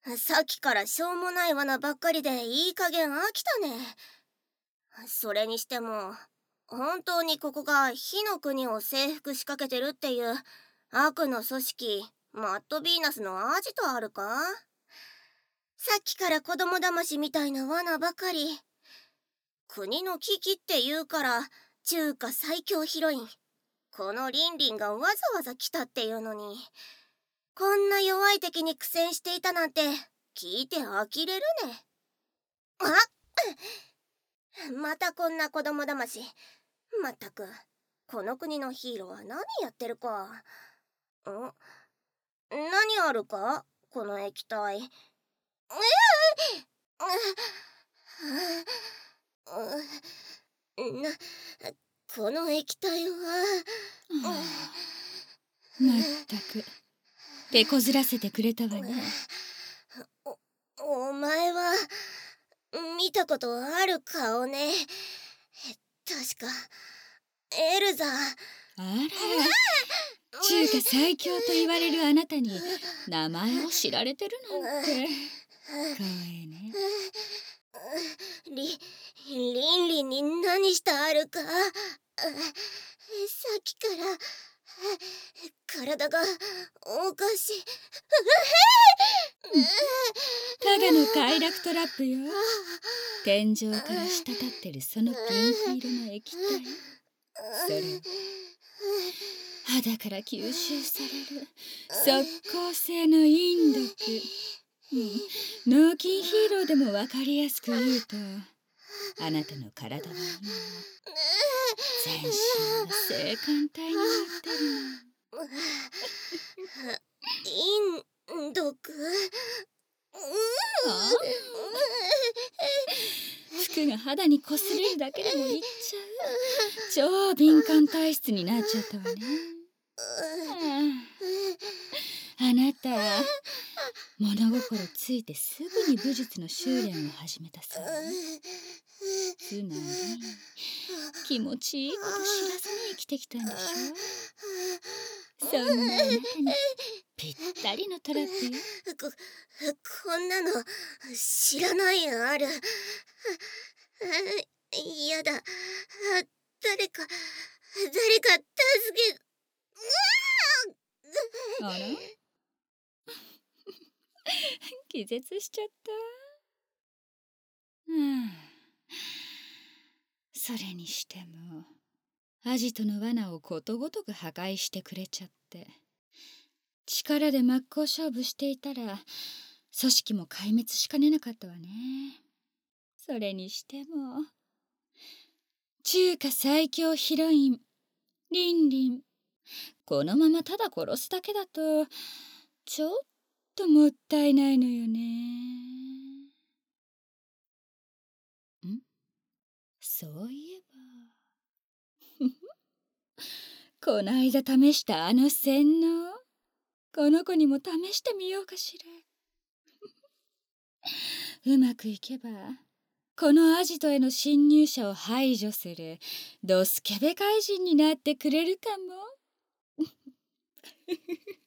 さっきからしょうもない罠ばっかりでいい加減飽きたね。それにしても本当にここが火の国を征服しかけてるっていう悪の組織マッドヴィーナスのアジトあるか？さっきから子供騙しみたいな罠ばかり。国の危機って言うから中華最強ヒロインこのリンリンがわざわざ来たっていうのに、こんな弱い敵に苦戦していたなんて聞いて呆れるね。あまたこんな子供騙し。まったくこの国のヒーローは何やってるか。何あるかこの液体。なこの液体はまったく手こずらせてくれたわね。 お前は見たことある顔ね。確かエルザ。 あら、中華最強と言われるあなたに名前を知られてるなんて。かわいいね。 リンリンに何したあるか。さっきから体がおかしい。 ただの快楽トラップよ。天井から滴ってるそのピンク色の液体、それ肌から吸収される即効性の引毒。脳筋ヒーローでも分かりやすく言うと、あなたの体は今全身が性感帯になってインドク。 服が肌にこすれるだけでもいっちゃう超敏感体質になっちゃったわね。あなた物心ついてすぐに武術の修練を始めたそうね。つまり気持ちいいこと知らずに生きてきたんでしょ。そんなあなたにぴったりのトラップよ。 こんなの知らないある。やだ。誰か助け。 あら気絶しちゃった。それにしてもアジトの罠をことごとく破壊してくれちゃって、力で真っ向勝負していたら組織も壊滅しかねなかったわね。それにしても中華最強ヒロインリンリン、このままただ殺すだけだとちょっともったいないのよね。そういえばこないだ試したあの洗脳、この子にも試してみようかしら。うまくいけばこのアジトへの侵入者を排除するドスケベ怪人になってくれるかも。